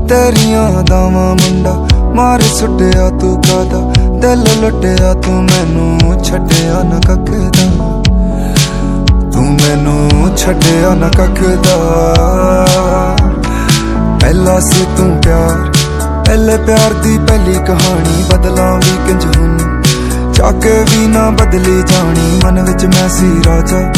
तेरियां अदावां मुंडा मार सुटिया तू कादा, दिल लुटिया तू मैनू छड्डिया ना कख दा, तू मैनू छड्डिया ना कख दा। पहला सी तू प्यार, पहले प्यार दी पहली कहानी, बदलां भी किंज हुन जाके भी ना बदली जानी। मन विच मैं सी राजा